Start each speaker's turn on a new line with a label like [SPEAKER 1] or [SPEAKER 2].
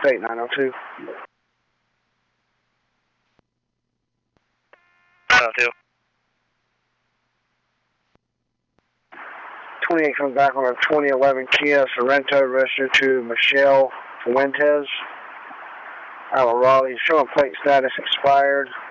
[SPEAKER 1] State 902.
[SPEAKER 2] 902.
[SPEAKER 1] 28 comes back on a 2011 Kia Sorento registered to Michelle Fuentes out of Raleigh. Showing plate status expired.